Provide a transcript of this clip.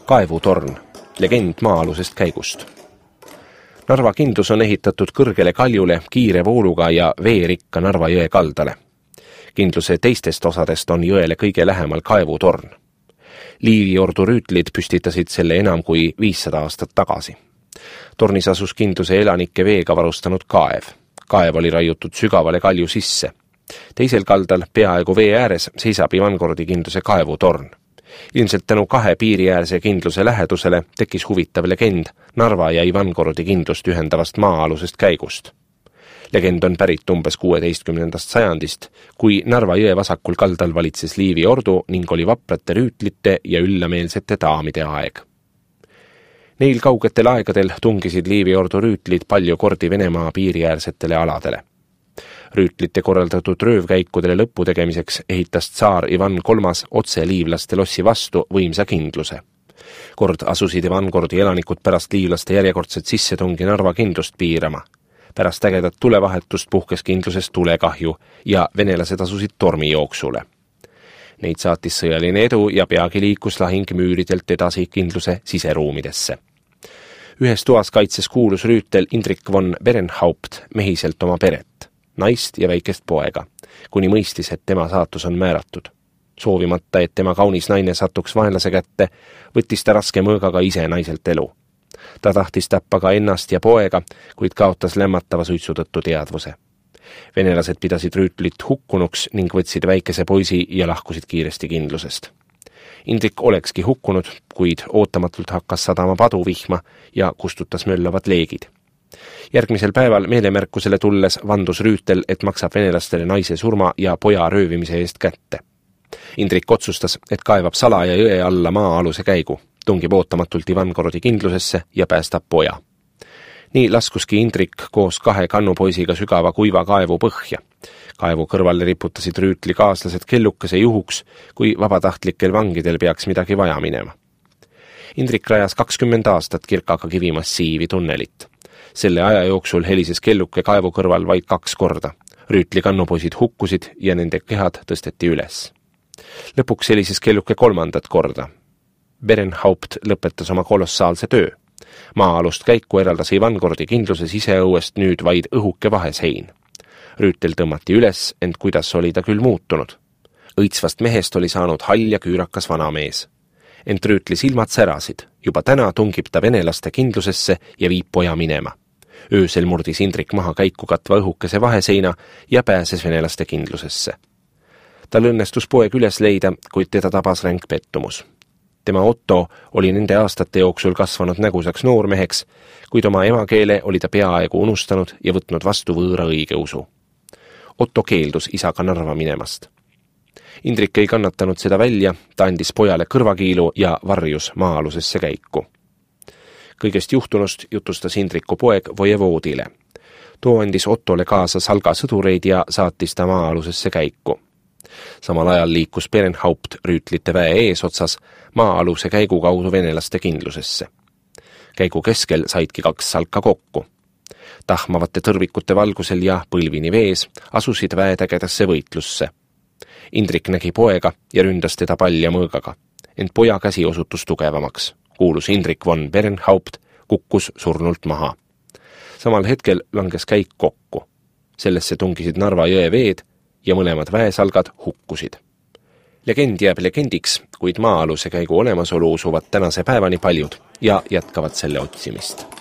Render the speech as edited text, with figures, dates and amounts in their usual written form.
Kaevutorn, legend maa-alusest käigust. Narva kindlus on ehitatud kõrgele kaljule kiire vooluga ja veerikka Narva jõe kaldale. Kindluse teistest osadest on jõele kõige lähemal Kaevutorn. Liiviordu rüütlid püstitasid selle enam kui 500 aastat tagasi. Tornis asus kindluse elanikke veega varustanud kaev. Kaev oli raiutud sügavale kalju sisse. Teisel kaldal, peaaegu vee ääres, seisab Ivankordi kindluse Kaevutorn. Ilmselt tänu kahe piiriäärse kindluse lähedusele tekkis huvitav legend Narva ja Ivankordi kindlust ühendavast maa-alusest käigust. Legend on pärit umbes 16. sajandist, kui Narva jõe vasakul kaldal valitses Liiviordu ning oli vaprate rüütlite ja üllameelsete daamide aeg. Neil kaugetel aegadel tungisid Liiviordu rüütlid palju kordi Venemaa piiriäärsetele aladele. Rüütlite korraldatud röövkäikudele lõppu tegemiseks ehitas tsaar Ivan III otse liivlaste lossi vastu võimsa kindluse. Kord asusid Ivankordi elanikud pärast liivlaste järjekordset sissetungi Narva kindlust piirama. Pärast ägedat tulevahetust puhkes kindlusest tulekahju ja venelased asusid tormijooksule. Neid saatis sõjaline edu ja peagi liikus lahing müüridelt edasi kindluse siseruumidesse. Ühes toas kaitses kuulus rüütel Indrik von Berenhaupt mehiselt oma peret, naist ja väikest poega, kuni mõistis, et tema saatus on määratud. Soovimata, et tema kaunis naine satuks vaenlase kätte, võttis ta raske mõõgaga ise naiselt elu. Ta tahtis tappa ka ennast ja poega, kuid kaotas lämmatava suitsu tõttu teadvuse. Venelased pidasid rüütlit hukkunuks ning võtsid väikese poisi ja lahkusid kiiresti kindlusest. Indrik olekski hukkunud, kuid ootamatult hakkas sadama paduvihma ja kustutas möllavad leegid. Järgmisel päeval meelemärkusele tulles vandus rüütel, et maksab venelastele naise surma ja poja röövimise eest kätte. Indrik otsustas, et kaevab salaja jõe alla maa-aluse käigu, tungib ootamatult Ivankordi kindlusesse ja päästab poja. Nii laskuski Indrik koos kahe kannupoisiga sügava kuiva kaevu põhja. Kaevu kõrvale riputasid rüütli kaaslased kellukese juhuks, kui vabatahtlikel vangidel peaks midagi vaja minema. Indrik rajas 20 aastat kirkaga kivimassiivi tunnelit. Selle aja jooksul helises kelluke kaevu kõrval vaid 2 korda. Rüütli kannupoisid hukkusid ja nende kehad tõsteti üles. Lõpuks helises kelluke 3. korda. Berenhaupt lõpetas oma kolossaalse töö. Maa-alust käiku eraldas Ivankordi kindluse siseõuest nüüd vaid õhuke vahesein. Rüütel tõmmati üles, ent kuidas oli ta küll muutunud. Õitsvast mehest oli saanud hall ja küürakas vanamees. Ent rüütli silmad särasid. Juba täna tungib ta venelaste kindlusesse ja viib poja minema. Öösel murdis Indrik maha käiku katva õhukese vaheseina ja pääses venelaste kindlusesse. Tal õnnestus poeg üles leida, kuid teda tabas ränk pettumus. Tema Otto oli nende aastate jooksul kasvanud nägusaks noormeheks, kuid oma emakeele oli ta peaaegu unustanud ja võtnud vastu võõra õigeusu. Otto keeldus isaga Narva minemast. Indrik ei kannatanud seda välja, ta andis pojale kõrvakiilu ja varjus maa-alusesse käiku. Kõigest juhtunust jutustas Indriku poeg vojevoodile. Too andis Ottole kaasa Salga sõdureid ja saatis ta maa-alusesse käiku. Samal ajal liikus Berenhaupt rüütlite väe eesotsas maa-aluse käigu kaudu venelaste kindlusesse. Käigu keskel saidki 2 salka kokku. Tahmavate tõrvikute valgusel ja põlvini vees asusid väetägedasse võitlusse. Indrik nägi poega ja ründas teda palja mõõgaga, ent poja käsi osutus tugevamaks. Kuulus Indrik von Berenhaupt kukkus surnult maha. Samal hetkel langes käik kokku. Sellesse tungisid Narva jõe veed ja mõlemad väesalgad hukkusid. Legend jääb legendiks, kuid maa-aluse käigu olemasolu usuvad tänase päevani paljud ja jätkavad selle otsimist.